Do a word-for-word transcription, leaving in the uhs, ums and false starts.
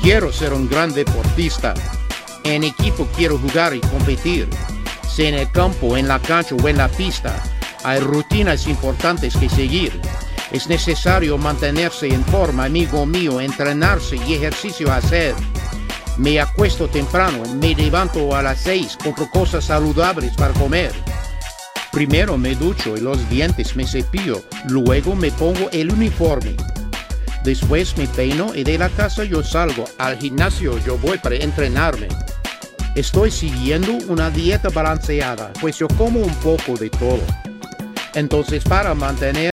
Quiero ser un gran deportista. En equipo quiero jugar y competir. Sea en el campo, en la cancha o en la pista, hay rutinas importantes que seguir. Es necesario mantenerse en forma, amigo mío, entrenarse y ejercicio a hacer. Me acuesto temprano, me levanto a las seis, compro cosas saludables para comer. Primero me ducho y los dientes me cepillo, luego me pongo el uniforme. Después me peino y de la casa yo salgo. Al gimnasio yo voy para entrenarme. Estoy siguiendo una dieta balanceada, pues yo como un poco de todo. Entonces, para mantener